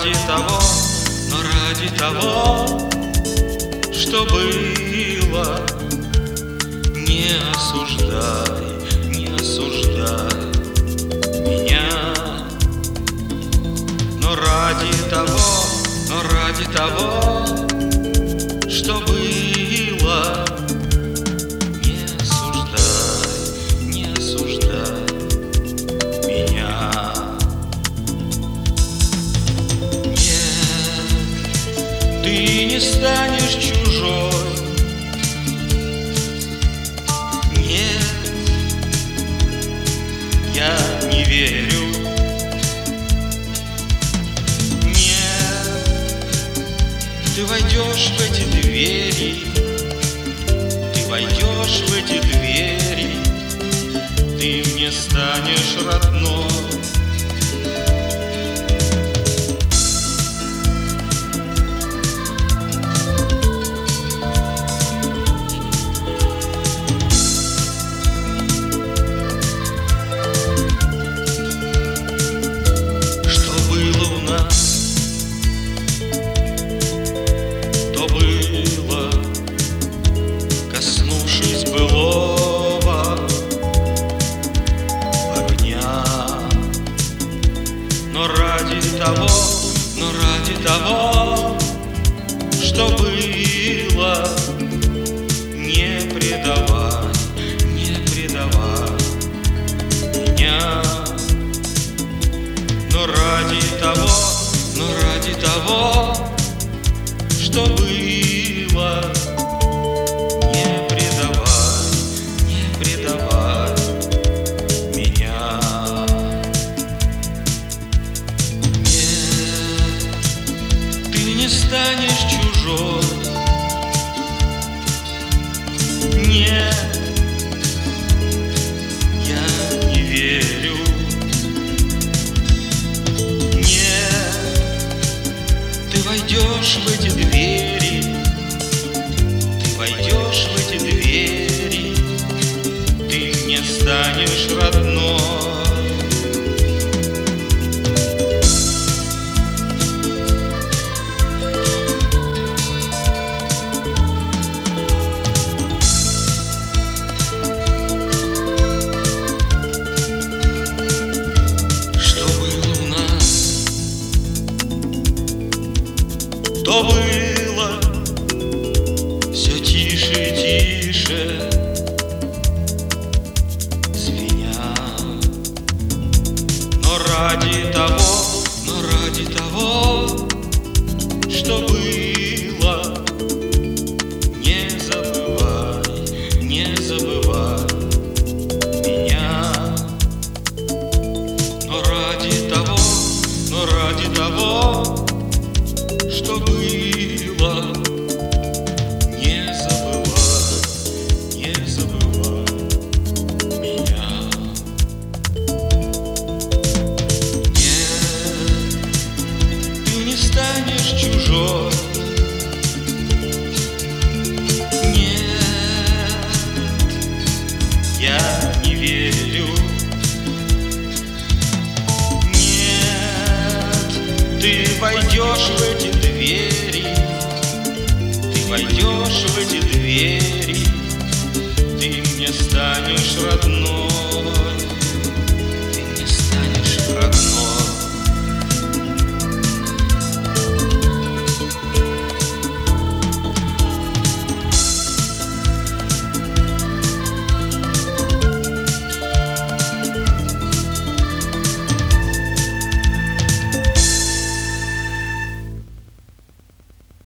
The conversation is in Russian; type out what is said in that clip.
ради того, что было, не осуждай меня. Но ради того, что было, не осуждай меня. Нет, ты не станешь чужой. Нет, я не верю. Ты войдешь в эти двери, ты мне станешь родной. Но ради того, что было, не предавай меня. Но ради того, что было, не предавай меня. Не станешь чужой. Нет, я не верю. Нет, ты войдешь в эти двери, ты мне станешь родной. То было все тише и тише, звеня. Но ради того, что было, не забывай меня. Но ради того, что было, не забывай меня. Нет, ты не станешь чужой. Нет, я не верю. Нет, ты войдешь в эти двери, ты мне станешь родной.